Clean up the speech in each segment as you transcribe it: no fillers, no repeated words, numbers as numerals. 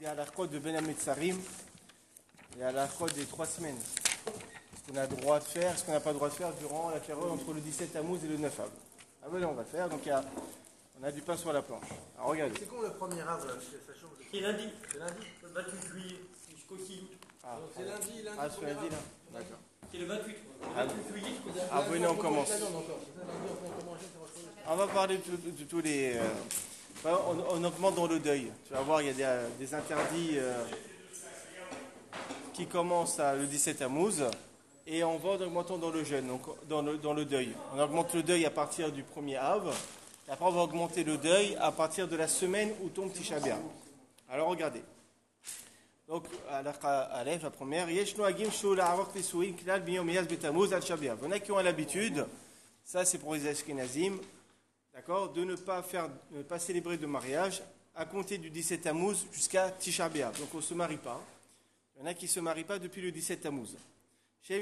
y a la chod de Ben Hametzarim, il y a la chod des 3 semaines. Ce qu'on a le droit de faire, ce qu'on n'a pas le droit de faire durant la période entre le 17 Tammuz et le 9 Av. Ah ben là, on va le faire, donc on a du pain sur la planche. Alors regardez. C'est quand le premier Av, ça change? C'est lundi. C'est lundi. Le 28 juillet jusqu'au 6 août. Ah, donc c'est lundi. ah c'est lundi là. D'accord. C'est le 28. Le 28 juillet jusqu'au 6 août. Ah venez, on commence. On va parler de tous les... on augmente dans le deuil. Tu vas voir, il y a des interdits qui commencent le 17 Tammuz. Et on va en augmentant dans le jeûne, donc dans le deuil. On augmente le deuil à partir du 1er Av. Et après, on va augmenter le deuil à partir de la semaine où tombe Tisha B'Av. Alors, regardez. Donc, à la première, il y en a qui ont l'habitude, ça c'est pour les Ashkenazim, d'accord, de ne pas célébrer de mariage à compter du 17 Tammuz jusqu'à Tisha B'Av. Donc, on ne se marie pas. Il y en a qui ne se marient pas depuis le 17 Tammuz. Donc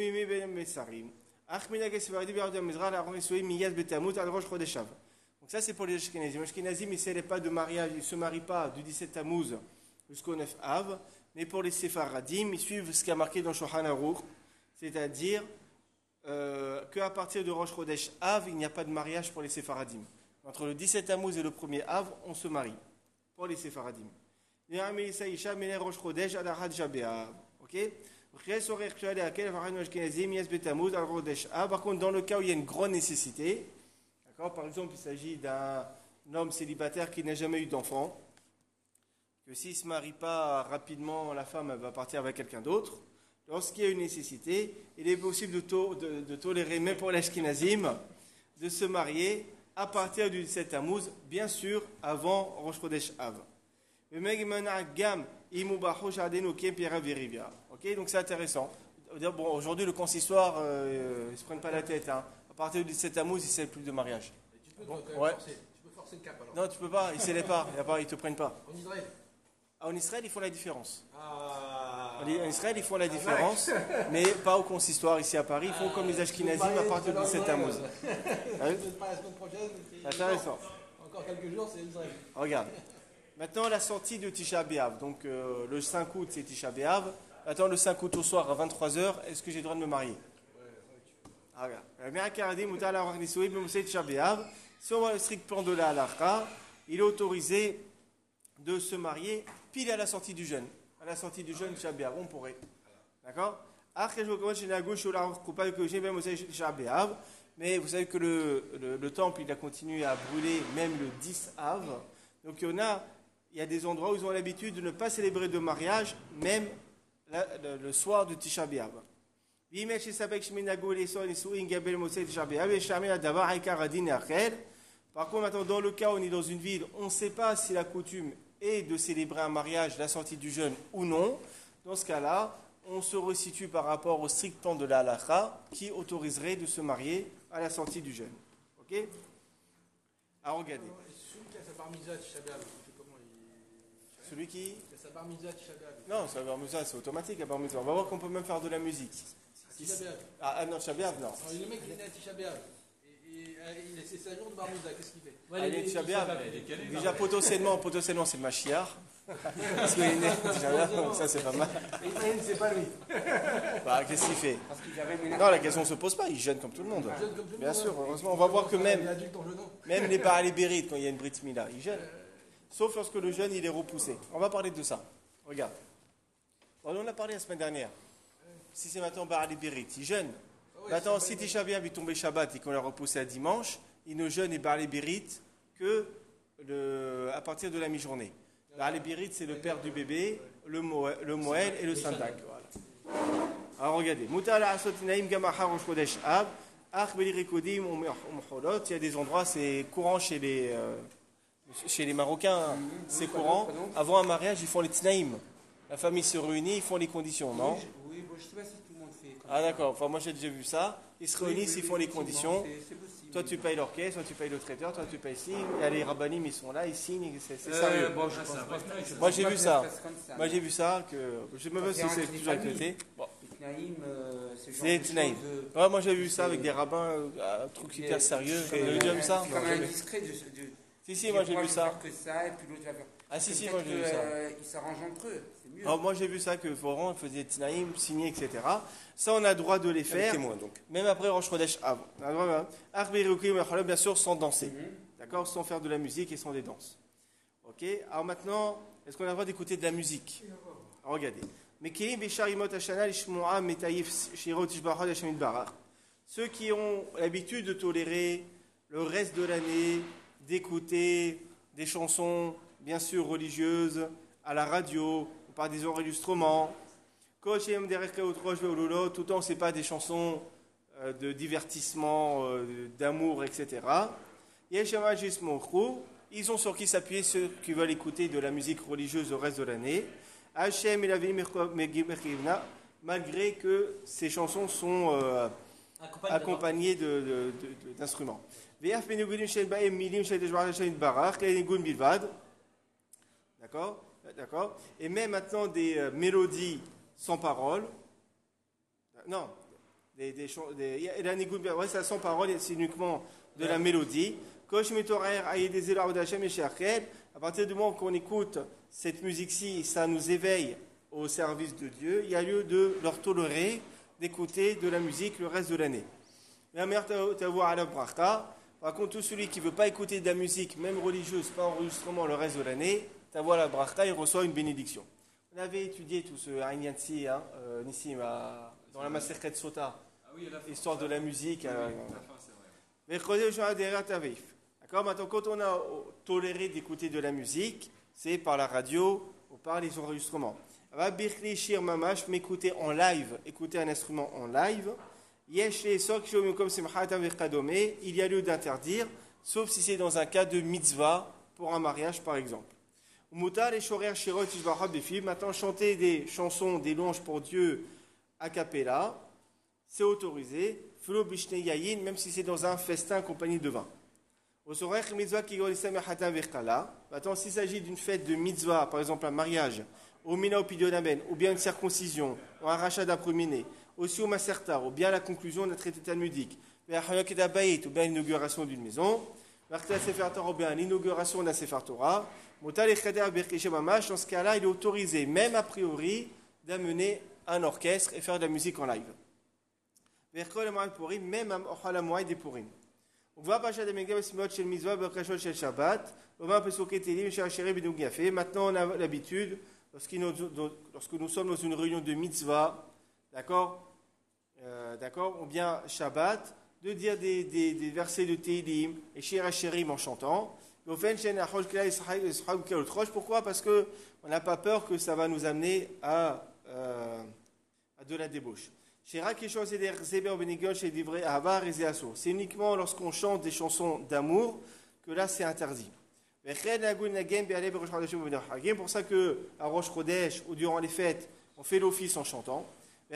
ça c'est pour les Ashkenazim. Les Ashkenazim, ils ne célèbrent pas de mariage, ils ne se marient pas du 17 Tammuz jusqu'au 9 Av. Mais pour les Séfaradim, ils suivent ce qui a marqué dans Shulchan Aruch, c'est-à-dire qu'à partir de Rosh Chodesh Av, il n'y a pas de mariage pour les Séfaradim. Entre le 17 Tammuz et le 1er Av, on se marie pour les Séfaradim. Ok? Par contre, dans le cas où il y a une grande nécessité, d'accord, par exemple, il s'agit d'un homme célibataire qui n'a jamais eu d'enfant, que s'il ne se marie pas rapidement, la femme elle va partir avec quelqu'un d'autre. Lorsqu'il y a une nécessité, il est possible de tolérer, même pour l'Ashkenazim, de se marier à partir du 17 Tammuz, bien sûr, avant Rosh Chodesh Av. Ok, donc c'est intéressant. Bon, aujourd'hui, le consistoire, ils ne se prennent pas la tête. Hein. À partir du 17 Tammuz, ils ne célèbrent plus de mariage. Tu peux forcer le cap alors. Non, tu peux pas, ils ne célèbrent pas, ils ne te prennent pas. En Israël. En Israël, ils font la différence. En Israël, ils font la différence, mais pas au consistoire ici à Paris. Ils font comme les Ashkenazim à partir du 17 Tammuz. Pas la semaine prochaine. Intéressant. Encore quelques jours, c'est Israël. Regarde. Maintenant, la sortie de Tisha B'Av. Donc, le 5 août, c'est Tisha B'Av. Maintenant, le 5 août au soir à 23h, est-ce que j'ai le droit de me marier? Regarde. Si on voit le strict plan de la halakha, il est autorisé de se marier pile à la sortie du jeûne. À la sortie du jeûne, Tisha B'Av, on pourrait. D'accord? Mais vous savez que le temple, il a continué à brûler même le 10 Av. Donc il y a des endroits où ils ont l'habitude de ne pas célébrer de mariage, même le soir de Tisha B'Av. Par contre, maintenant, dans le cas où on est dans une ville, on ne sait pas si la coutume est de célébrer un mariage, la sortie du jeûne ou non. Dans ce cas-là, on se resitue par rapport au strict plan de la halakha qui autoriserait de se marier à la sortie du jeûne. Ok? Alors regardez. Celui qui a sa bar mitzvah Tisha B'Av, Celui qui a sa bar mitzvah Tisha B'Av. Non, sa bar mitzvah, c'est automatique la bar mitzvah. On va voir qu'on peut même faire de la musique. Tisha B'Av. Ah non, Tisha B'Av, non. Le mec, il est né à Tisha B'Av. C'est sa jour de bar mitzvah, qu'est-ce qu'il fait? Il est Tisha B'Av. Déjà, potentiellement, c'est le Mashiach. Parce qu'il est né Tisha B'Av, donc ça, c'est pas mal. C'est pas lui. Bah, qu'est-ce qu'il fait? Non, la question ne se pose pas, il jeûne comme tout le monde. Bien sûr, heureusement, on va voir que même les Baal Bérite, quand il y a une Brit Mila, ils jeûnent. Sauf lorsque le jeûne, il est repoussé. On va parler de ça. Regarde. On en a parlé la semaine dernière. Si c'est maintenant Baal Bérite, il jeûne. Maintenant, si Tisha B'Av est tombé Shabbat et qu'on l'a repoussé à dimanche, il ne jeûne et Baal Bérite que à partir de la mi-journée. Baal Bérite, c'est le père du bébé, le Moël et le Sandak. Voilà. Alors regardez. Il y a des endroits, c'est courant chez les Marocains, c'est courant. Avant un mariage, ils font les tnaïm. La famille se réunit, ils font les conditions, non? Oui, bon, je ne sais pas si tout le monde fait. Ah d'accord, enfin, moi j'ai déjà vu ça. Ils se réunissent, ils font les conditions. C'est possible. Toi tu payes l'orchestre, toi tu payes le traiteur, toi tu payes ici. Il y a les rabbinim, ils sont là, ils signent, c'est sérieux. Bon, je pense pas. Moi j'ai vu ça. Moi J'ai vu ça, que je me demande si c'est toujours accepté. Bon. C'est Tnaïm. Ouais, moi j'ai vu ça avec des rabbins, un truc hyper sérieux. Vous avez déjà vu ça? C'est quand même indiscret de Si, moi j'ai vu ça. Que ça et puis l'autre va faire. Ah si, si, Peut-être moi j'ai vu ça. qu'ils s'arrangent entre eux, c'est mieux. Alors, moi j'ai vu ça que Foran faisait Tnaïm, signer, etc. Ça on a le droit de les faire. Témoin donc. Même après Rosh Chodesh avant. On a le droit, hein. Bien sûr sans danser. D'accord, sans faire de la musique et sans des danses. Ok. Alors maintenant, est-ce qu'on a le droit d'écouter de la musique? Alors, regardez. Ceux qui ont l'habitude de tolérer le reste de l'année, d'écouter des chansons, bien sûr religieuses, à la radio, ou par des enregistrements, tout le temps, ce n'est pas des chansons de divertissement, d'amour, etc. Ils ont sur qui s'appuyer ceux qui veulent écouter de la musique religieuse le reste de l'année. Malgré que ces chansons sont accompagnées d'instruments. D'accord, d'accord. Et même maintenant des mélodies sans paroles. Non, ouais, ça sans paroles, c'est uniquement de la mélodie. À partir du moment qu'on écoute cette musique-ci, ça nous éveille au service de Dieu. Il y a lieu de leur tolérer d'écouter de la musique le reste de l'année. Par contre, tout celui qui ne veut pas écouter de la musique, même religieuse, pas enregistrement le reste de l'année, Tavoua la bracha, il reçoit une bénédiction. On avait étudié tout ce Aïnyansi, Nissim, dans la Maserhet Sota, histoire de la musique. D'accord, maintenant, quand on a toléré d'écouter de la musique, c'est par la radio ou par les enregistrements. M'écouter en live, écouter un instrument en live. Il y a lieu d'interdire, sauf si c'est dans un cas de mitzvah, pour un mariage par exemple. Maintenant, chanter des chansons, des louanges pour Dieu a cappella, c'est autorisé, même si c'est dans un festin accompagné de vin. Maintenant, s'il s'agit d'une fête de mitzvah, par exemple un mariage, ou bien une circoncision, ou un rachat d'un premier-né, aussi au maserta, ou bien la conclusion d'un traité talmudique, ou bien l'inauguration d'une maison, ou bien l'inauguration d'un Sefer Torah, dans ce cas-là, il est autorisé, même a priori, d'amener un orchestre et faire de la musique en live. Même à la moitié des Purim. Maintenant, on a l'habitude, lorsque nous sommes dans une réunion de mitzvah, d'accord, ou bien Shabbat, de dire des versets de Tehillim et Shir HaShirim en chantant. Pourquoi? Parce qu'on n'a pas peur que ça va nous amener à de la débauche. C'est uniquement lorsqu'on chante des chansons d'amour que là c'est interdit. C'est pour ça qu'à Rosh Chodesh ou durant les fêtes, on fait l'office en chantant.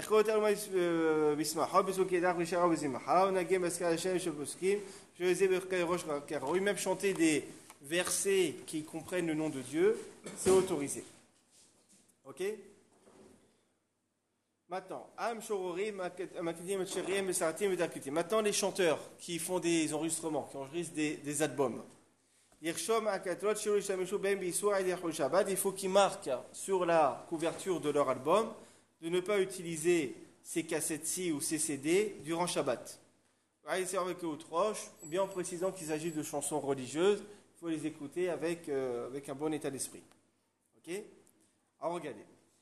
Même chanter des versets qui comprennent le nom de Dieu, c'est autorisé. Ok? Maintenant, les chanteurs qui font des enregistrements, qui enregistrent des albums. Il faut qu'ils marquent sur la couverture de leur album de ne pas utiliser ces cassettes-ci ou ces CD durant Shabbat. Ou bien en précisant qu'il s'agit de chansons religieuses, il faut les écouter avec un bon état d'esprit. Ok? Alors regardez.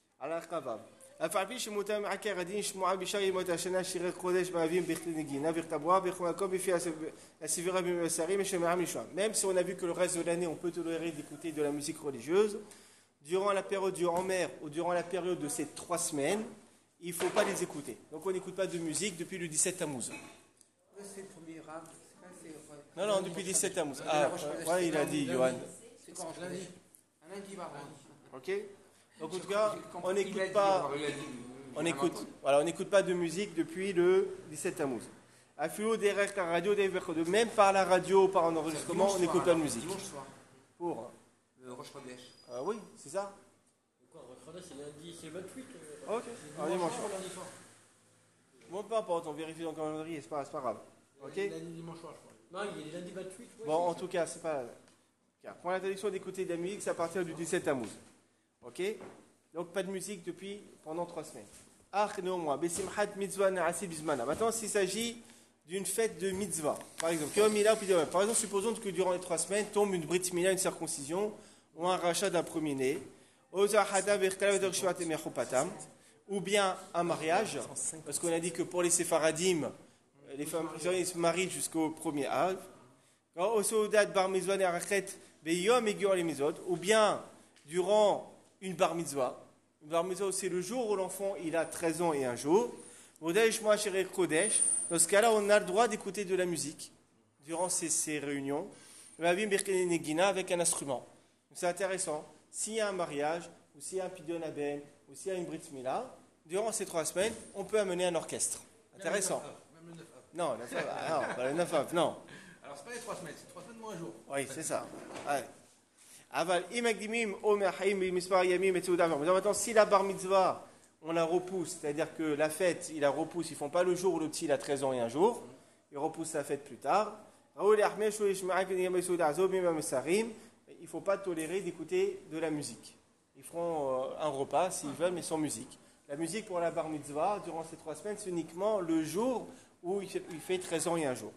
Même si on a vu que le reste de l'année on peut tolérer d'écouter de la musique religieuse, durant la période du Homer ou durant la période de ces 3 semaines, il ne faut pas les écouter. Donc on n'écoute pas de musique depuis le 17 Tammuz. Non, depuis le 17 Tammuz. Ah, ouais, il a dit, Johan. C'est quand? Lundi. Un lundi, ok? Donc en tout cas, on n'écoute pas. On n'écoute pas de musique depuis le 17 Tammuz. Même par la radio, par un enregistrement, on n'écoute pas de musique. Dimanche soir. Pour Le Rosh Chodesh. Oui, c'est ça. C'est lundi, c'est le 28. Ok, alors dimanche soir. Lundi soir. Bon, peu importe, on vérifie dans le calendrier, c'est pas grave. Ok. Lundi, dimanche soir, je crois. Non, il est lundi 28. Bon, en tout cas, c'est pas. Pour l'interdiction d'écouter de la musique, c'est à partir du 17 Tammuz. Ok? Donc pas de musique pendant 3 semaines. Maintenant, s'il s'agit d'une fête de mitzvah, par exemple, supposons que durant les 3 semaines tombe une brit mila, une circoncision, ou un rachat d'un premier-né, ou bien un mariage, parce qu'on a dit que pour les séfaradim, les femmes ils se marient jusqu'au premier âge, ou bien durant une bar mitzvah. Une bar mitzvah, c'est le jour où l'enfant il a 13 ans et un jour. Dans ce cas-là, on a le droit d'écouter de la musique durant ces réunions avec un instrument. C'est intéressant. S'il y a un mariage, ou s'il y a un pidyon aben, ou s'il y a une brit mila, durant ces 3 semaines, on peut amener un orchestre. Intéressant. Même le 9 av. Non, le 9 av, non. Alors, c'est pas les 3 semaines, c'est 3 semaines moins un jour. Oui, c'est ça. Maintenant, si la bar mitzvah, on la repousse, c'est-à-dire que la fête, ils la repoussent, ils ne font pas le jour où le petit il a 13 ans et un jour, ils repoussent la fête plus tard. Il ne faut pas tolérer d'écouter de la musique. Ils feront un repas s'ils veulent, mais sans musique. La musique pour la bar mitzvah, durant ces 3 semaines, c'est uniquement le jour où il fait 13 ans et un jour.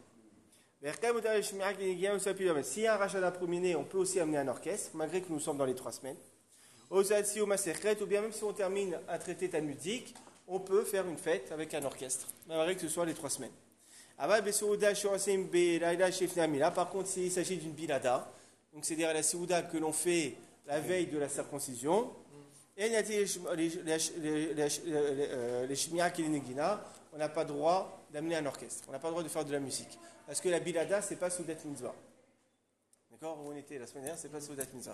Si un rachat d'un premier-né, on peut aussi amener un orchestre, malgré que nous sommes dans les 3 semaines. Ou bien même si on termine un traité talmudique, on peut faire une fête avec un orchestre, malgré que ce soit les 3 semaines. Par contre, s'il s'agit d'une bilada, donc c'est-à-dire la séouda que l'on fait la veille de la circoncision, et les shmiak et les negina, on n'a pas le droit d'amener un orchestre, on n'a pas le droit de faire de la musique. Parce que la bilada, c'est pas soudat mitzvah. D'accord? Où on était la semaine dernière, c'est pas soudat mitzvah.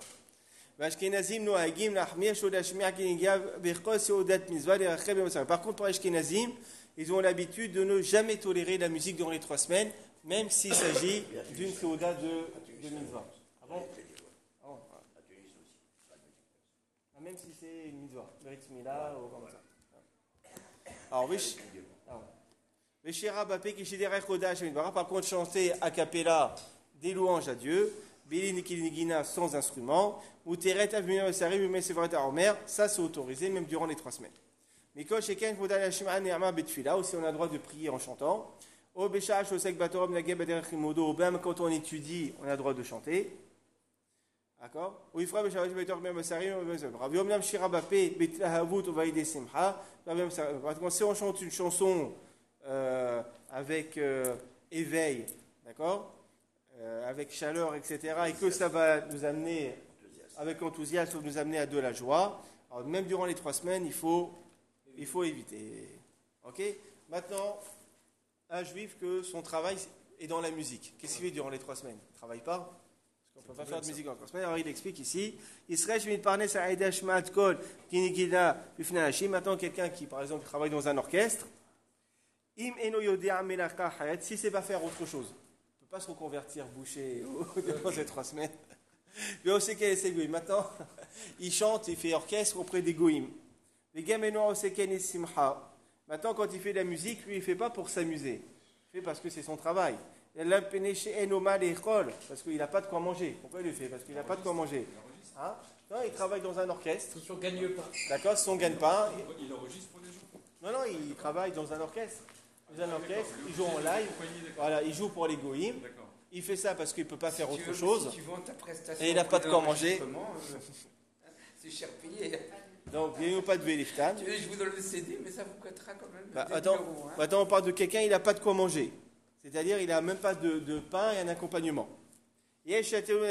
Par contre, pour les Ashkenazim, ils ont l'habitude de ne jamais tolérer la musique durant les 3 semaines, même s'il s'agit d'une souda de mitzvah. Ah bon? Même si c'est une mitzvah, Berit Mila ou comme ça. Alors, par contre, chanter a cappella des louanges à Dieu, sans instrument, ou ça c'est autorisé même durant les 3 semaines. Mais aussi on a le droit de prier en chantant. Quand on étudie, on a le droit de chanter. D'accord? Si on chante une chanson avec éveil, d'accord, avec chaleur, etc., et que ça va nous amener, avec enthousiasme, nous amener à de la joie, alors même durant les 3 semaines, il faut éviter. Ok? Maintenant, un juif que son travail est dans la musique, qu'est-ce qu'il fait durant les 3 semaines? Il ne travaille pas? On ne peut pas faire de musique en 3 semaines. Alors il explique ici, maintenant quelqu'un qui, par exemple, travaille dans un orchestre, si c'est pas faire autre chose, il ne peut pas se reconvertir boucher dans ces 3 semaines. Mais on sait quel est ses goïms. Maintenant, il chante, il fait orchestre auprès des goïms. Maintenant, quand il fait de la musique, lui, il ne fait pas pour s'amuser. Il fait parce que c'est son travail. Parce qu'il n'a pas de quoi manger. Pourquoi il le fait? Parce qu'il n'a pas de quoi manger. Hein? Non, il travaille dans un orchestre. C'est son gagne-pain. D'accord, c'est son gagne-pain. Il enregistre pour les gens. Non, il travaille dans un orchestre. Dans un orchestre, il joue en live. Voilà, il joue pour les goïms. Il fait ça parce qu'il ne peut pas faire autre chose. Si tu vends ta prestation et il n'a pas de quoi manger. C'est cher payé. Donc, il n'y a pas de Véliftan. Je vous donne le CD, mais ça vous coûtera quand même. Attends, on parle de quelqu'un, il n'a pas de quoi manger. C'est-à-dire, il n'a même pas de pain et un accompagnement. Parce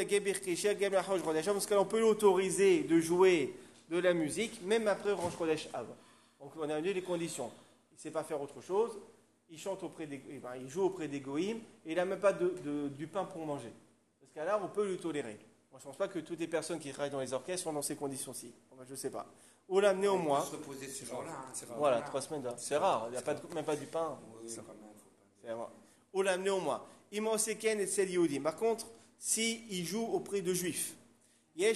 qu'on peut l'autoriser de jouer de la musique, même après Rosh Chodesh Av. Donc, on a donné les conditions. Il ne sait pas faire autre chose. Il chante il joue auprès des goïms et il n'a même pas du pain pour manger. Parce qu'à là, on peut lui tolérer. Moi, je ne pense pas que toutes les personnes qui travaillent dans les orchestres sont dans ces conditions-ci. Je ne sais pas. Ou l'amener au moins. Se reposer ce jour-là. Voilà, 3 semaines. C'est rare. Il n'y a même pas du pain. C'est rare. Ou l'amener au moins. Imoseken et Selioudi. Par contre, s'il joue auprès de juifs, dans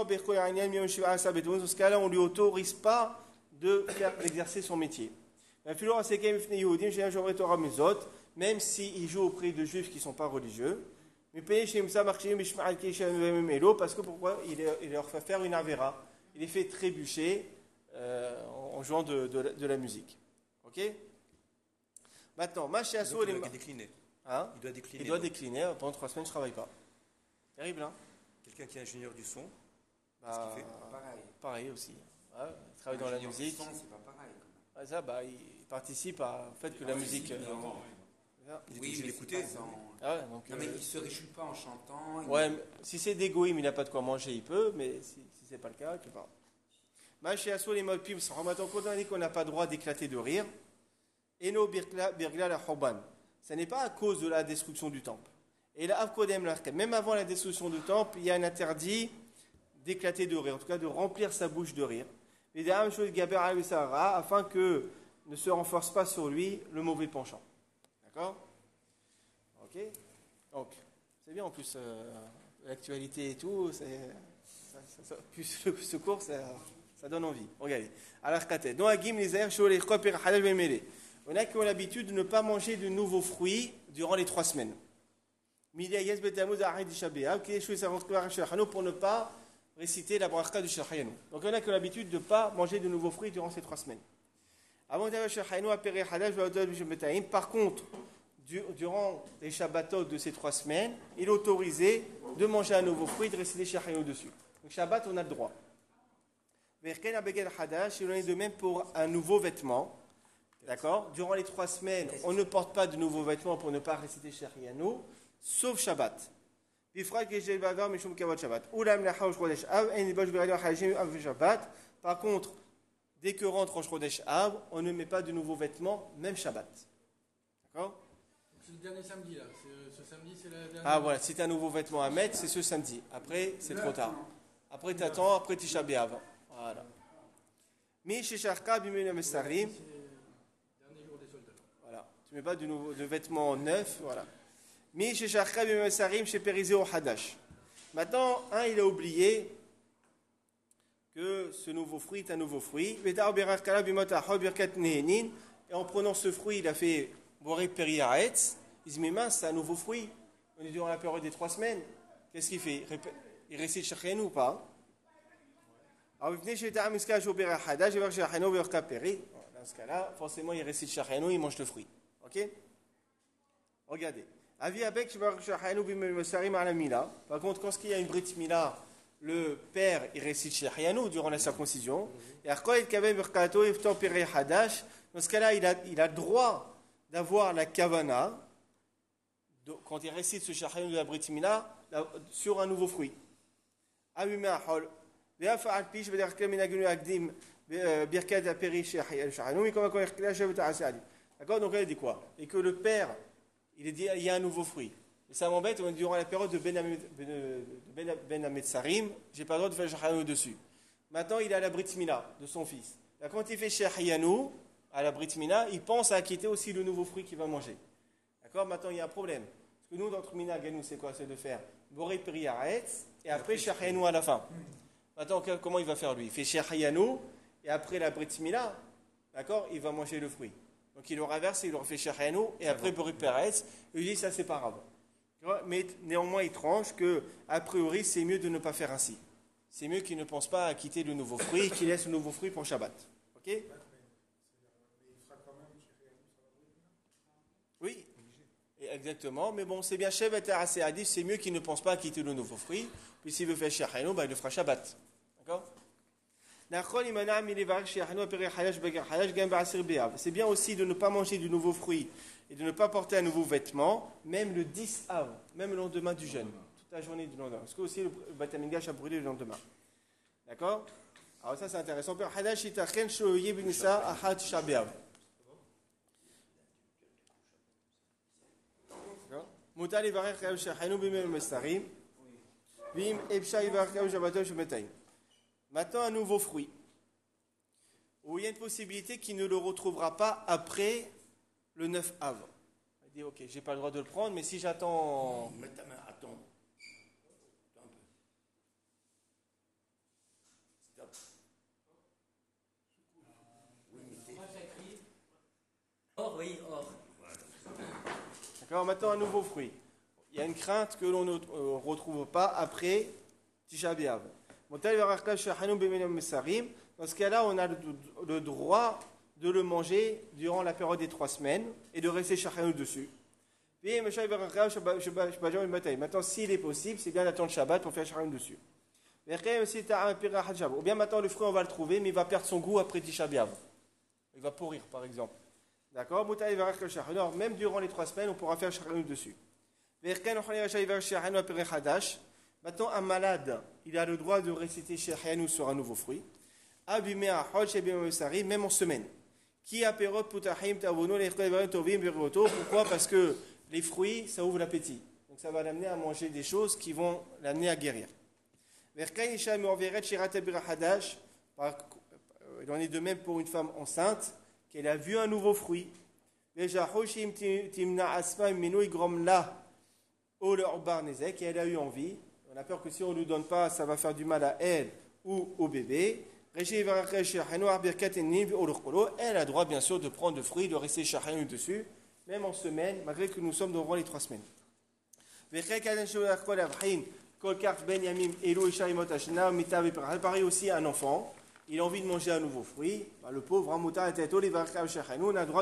ce cas-là, on ne lui autorise pas d'exercer son métier. Même s'il joue auprès de juifs qui ne sont pas religieux. Parce que pourquoi il leur fait faire une avera. Il les fait trébucher en jouant de la musique. Ok. Maintenant, Donc, il doit décliner. Hein? Il doit décliner. Il doit décliner. Pendant 3 semaines, je ne travaille pas. Terrible, hein? Quelqu'un qui est ingénieur du son, Bah, qu'est-ce qu'il fait? Pareil. pareil aussi. Ouais, il travaille dans la Ingénieur du musique. son, c'est pas pareil. Quand même. Ouais, ça, bah, il participe au fait que la musique. Il est Oui, obligé mais d'écouter. c'est pas sans- Ah ouais, donc, Non, mais il se réchute pas en chantant. ouais, mais si c'est d'égoïme, il n'a pas de quoi manger, il peut, mais si ce n'est pas le cas, il ne peut pas. Chez Asso, les mots pibs, on a dit qu'on n'a pas le droit d'éclater de rire. Et nos birgla la hoban. Ce n'est pas à cause de la destruction du temple. Et là, même avant la destruction du temple, il y a un interdit d'éclater de rire, en tout cas de remplir sa bouche de rire. Afin que ne se renforce pas sur lui le mauvais penchant. D'accord? Ok? Donc, c'est bien en plus, l'actualité et tout, plus ce cours, ça donne envie. Regardez. Alors, dans la guim, les airs, les on a qui ont l'habitude de ne pas manger de nouveaux fruits durant les 3 semaines. Pour ne pas réciter la bracha du Shahayanu. Donc, il y en a qui ont l'habitude de ne pas manger de nouveaux fruits durant ces 3 semaines. Par contre, durant les Shabbatot de ces 3 semaines, il est autorisé de manger un nouveau fruit et de réciter Shahayanu dessus. Donc, Shabbat, on a le droit. Il en est de même pour un nouveau vêtement. D'accord? Durant les 3 semaines, on ne porte pas de nouveaux vêtements pour ne pas réciter Shahayanu, sauf Shabbat. Par contre, dès que rentre Rosh Chodesh Av, on ne met pas de nouveaux vêtements, même Shabbat. D'accord? C'est le dernier samedi là. Ce samedi, c'est la dernière. Ah voilà, si tu as un nouveau vêtement à mettre, c'est ce samedi. Après, c'est trop tard. Après, tu attends, après Tisha B'Av. Voilà. Mi Shecharka Bimena Messarim. Dernier jour des soldats. Voilà. Tu ne mets pas de vêtements neufs. Voilà. Mi Shecharka Bimena Messarim chez Périzé Hadash. Maintenant, il a oublié que ce nouveau fruit est un nouveau fruit. Et en prenant ce fruit, il a fait Boré Periaetz. Il se dit, mais mince, c'est un nouveau fruit. On est durant la période des 3 semaines. Qu'est-ce qu'il fait? Il récite Shachayanu ou pas? Dans ce cas-là, forcément, il récite Shachayanu, il mange le fruit. Ok? Regardez. Par contre, quand il y a une Brit Mila, le père il récite Shachayanu durant la circoncision. Et dans ce cas-là, il a le droit d'avoir la kavana quand il récite ce Shachayanu de la Brit Mila sur un nouveau fruit. D'accord, donc elle dit quoi? Et que le père, il dit il y a un nouveau fruit. Et ça m'embête, durant la période de Ben Ametsarim, j'ai pas le droit de faire Shahayanu dessus. Maintenant, il a la Brit Mila de son fils. Là, quand il fait Shahayanu à la Brit Mila, il pense à acquitter aussi le nouveau fruit qu'il va manger. D'accord, maintenant il y a un problème. Parce que nous, notre Mina Ganou, c'est quoi? C'est de faire Boré Periaretz et après Shahayanu à la fin. Maintenant, comment il va faire lui? Il fait Shahayanu et après la Brit Mila, d'accord, il va manger le fruit. Donc il le renverse, il le refait Shahayanu et après Boré Periaretz, il dit ça c'est pas grave. Mais néanmoins, il tranche que, a priori, c'est mieux de ne pas faire ainsi. C'est mieux qu'il ne pense pas à quitter le nouveau fruit, qu'il laisse le nouveau fruit pour Shabbat. Ok? Oui, exactement. Mais bon, c'est bien Shevet assez Hadif, c'est mieux qu'il ne pense pas à quitter le nouveau fruit. Puis s'il veut faire Shahayanu, il le fera Shabbat. D'accord? C'est bien aussi de ne pas manger du nouveau fruit et de ne pas porter un nouveau vêtement, même le 10 av, même le lendemain du jeûne, toute la journée du lendemain. Parce que aussi le Batamingash a brûlé le lendemain. D'accord? Alors ça c'est intéressant. Maintenant un nouveau fruit, où il y a une possibilité qu'il ne le retrouvera pas après le 9 av. Il dit ok, j'ai pas le droit de le prendre, mais si j'attends. Mets ta main, attends. Attends un peu. Stop. Oui, mais t'es. Or, oui, or. D'accord, maintenant un nouveau fruit. il y a une crainte que l'on ne retrouve pas après Tisha B'Av. Dans ce cas-là, on a le droit de le manger durant la période des 3 semaines et de rester Shachanu dessus. Maintenant, s'il est possible, c'est bien d'attendre Shabbat pour faire Shachanu dessus. Ou bien maintenant, le fruit, on va le trouver, mais il va perdre son goût après Tisha B'Av. Il va pourrir, par exemple. D'accord? Même durant les 3 semaines, on pourra faire Shachanu dessus. Maintenant, un malade, il a le droit de réciter Shachanu sur un nouveau fruit. Même en semaine. Pourquoi? Parce que les fruits, ça ouvre l'appétit. Donc ça va l'amener à manger des choses qui vont l'amener à guérir. Il en est de même pour une femme enceinte, qu'elle a vu un nouveau fruit. Et elle a eu envie. On a peur que si on ne lui donne pas, ça va faire du mal à elle ou au bébé. Elle a droit bien sûr de prendre le fruit, de rester shahanu dessus, même en semaine, malgré que nous sommes devant les 3 semaines. Pareil aussi à un enfant, il a envie de manger un nouveau fruit, le pauvre, on a droit